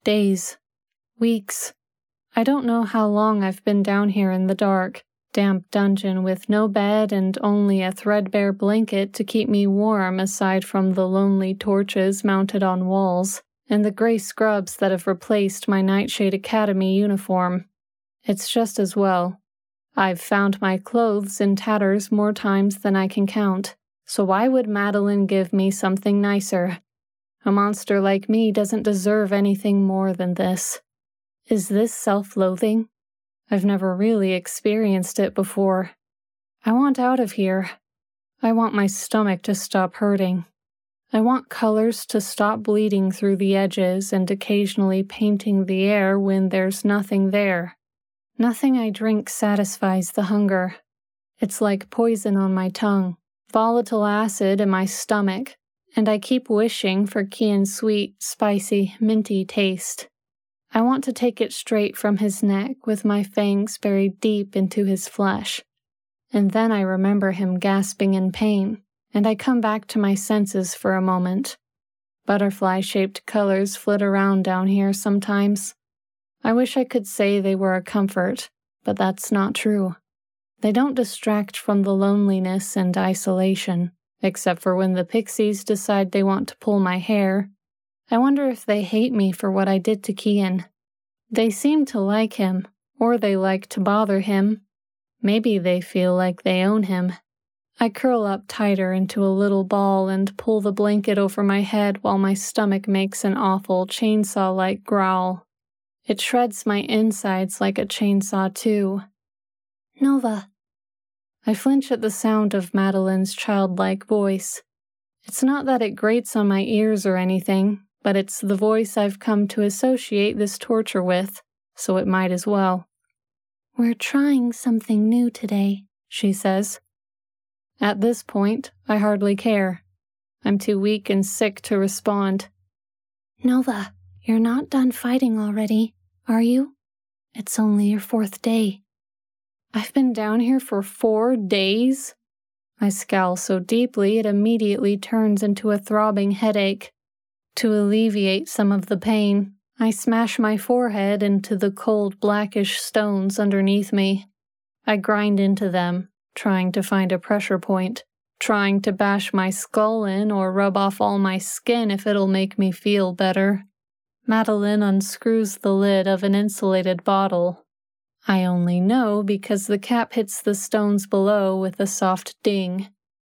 days, weeks. I don't know how long I've been down here in the dark, damp dungeon with no bed and only a threadbare blanket to keep me warm aside from the lonely torches mounted on walls and the gray scrubs that have replaced my Nightshade Academy uniform. It's just as well. I've found my clothes in tatters more times than I can count, so why would Madeline give me something nicer? A monster like me doesn't deserve anything more than this. Is this self-loathing? I've never really experienced it before. I want out of here. I want my stomach to stop hurting. I want colors to stop bleeding through the edges and occasionally painting the air when there's nothing there. Nothing I drink satisfies the hunger. It's like poison on my tongue, volatile acid in my stomach, and I keep wishing for Kian's sweet, spicy, minty taste. I want to take it straight from his neck with my fangs buried deep into his flesh. And then I remember him gasping in pain, and I come back to my senses for a moment. Butterfly-shaped colors flit around down here sometimes. I wish I could say they were a comfort, but that's not true. They don't distract from the loneliness and isolation, except for when the pixies decide they want to pull my hair. I wonder if they hate me for what I did to Kian. They seem to like him, or they like to bother him. Maybe they feel like they own him. I curl up tighter into a little ball and pull the blanket over my head while my stomach makes an awful chainsaw-like growl. It shreds my insides like a chainsaw too. Nova. I flinch at the sound of Madeline's childlike voice. It's not that it grates on my ears or anything, but it's the voice I've come to associate this torture with, so it might as well. We're trying something new today, she says. At this point, I hardly care. I'm too weak and sick to respond. Nova, you're not done fighting already, are you? It's only your 4th day. I've been down here for 4 days? I scowl so deeply it immediately turns into a throbbing headache. To alleviate some of the pain, I smash my forehead into the cold blackish stones underneath me. I grind into them, trying to find a pressure point, trying to bash my skull in or rub off all my skin if it'll make me feel better. Madeline unscrews the lid of an insulated bottle. I only know because the cap hits the stones below with a soft ding.